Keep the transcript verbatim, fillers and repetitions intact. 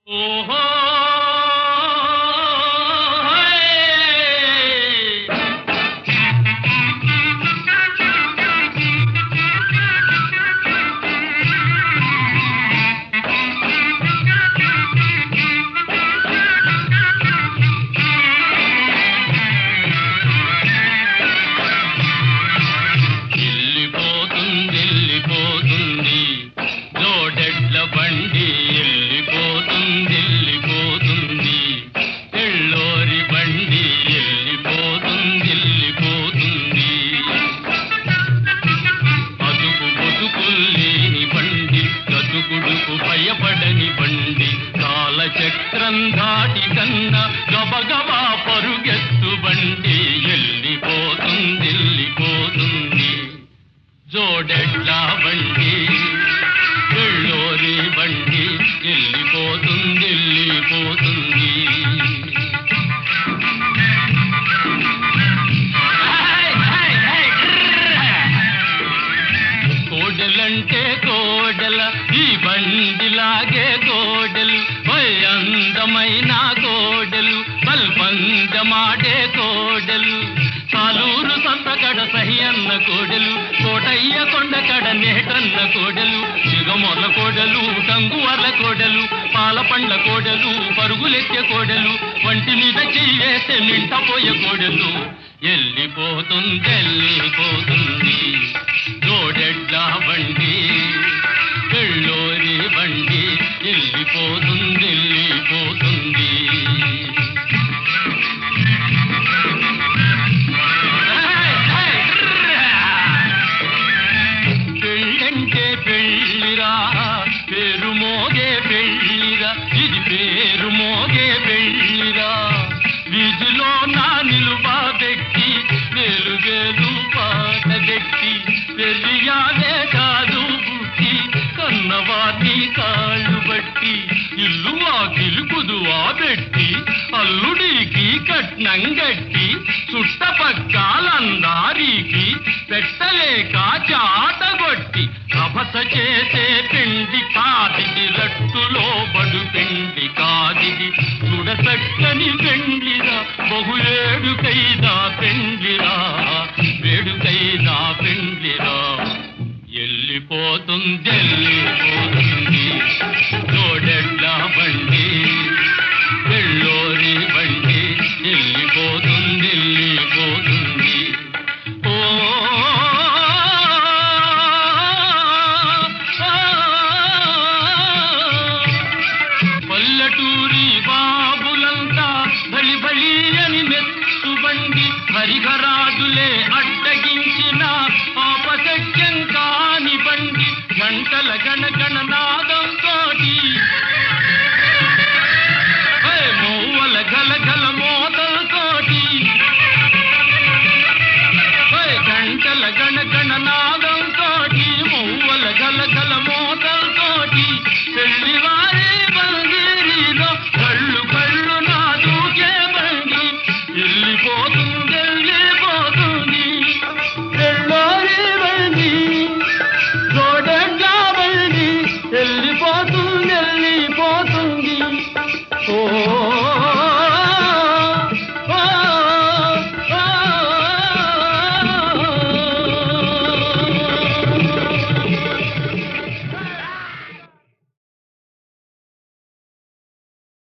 ఓహో భయపడని బండి కాలచక్రం దాటి కన్నా గబగబా పరుగెత్తు బండి ఎల్లిపోతుంది ఎల్లిపోతుంది జోడెడ్లా బండి ఎళ్ళోరి బండి ఎల్లిపోతుంది ఎల్లిపోతుంది కోడలంటే కోడల ఈ బండిలాగే కోడలు అందమైన కోడలు పల్పందమాడే కోడలు సాలూరు సంతకడ సహ్యన్న కోడలు కోటయ్య కొండకడ నేటన్న కోడలు సిగమొర్ల కోడలు టంగువర్ల కోడలు పాలపండ్ల కోడలు పరుగులెక్కే కోడలు వంటి మీద చెయ్యేస్తే నింటపోయే కోడలు ఎల్లిపోతుంది ఎల్లిపోతుంది జోడెడ్లా బండి ఎళ్ళోరి బండి ఎల్లిపోతుంది ఎల్లిపోతుంది పెళ్ళంటే పెళ్ళిరా పేరు మోగే పెళ్ళిరా ఇది పేరు మోగే పెళ్ళిరా వీధిలో నా నిలువా పెట్టి వేలు వేలు పాట పెట్టి పెళ్ళియాలే కాదు బుట్టి కన్నవాటి కాళ్ళు బట్టి ఇల్లు వాకిలు కుదువా పెట్టి అల్లుడికి కట్నం గట్టి చుట్టపక్కాలందారికి పెట్టలేక చాటగొట్టి రభస చేసే పిండి కాదిది రట్టులో బడు పిండి కాదిది చూడసక్కని పెండ్లిరా బహుళేడుకైనా పెండ్లిరా వేడుకైనా పెండ్లిరా ఎల్లిపోతుంది ఎల్లిపోతుంది జోడెడ్లా బండి ఎళ్ళోరి బండి ఎల్లిపోతుంది ఎల్లిపోతుంది ఓ పల్లెటూరి బాబులంతా బలి బలి అని మెచ్చుబండి హరిహరాదులే అడ్డగించిన ఆపసఖ్యం కాని బండి గంటల గణ గణ నాద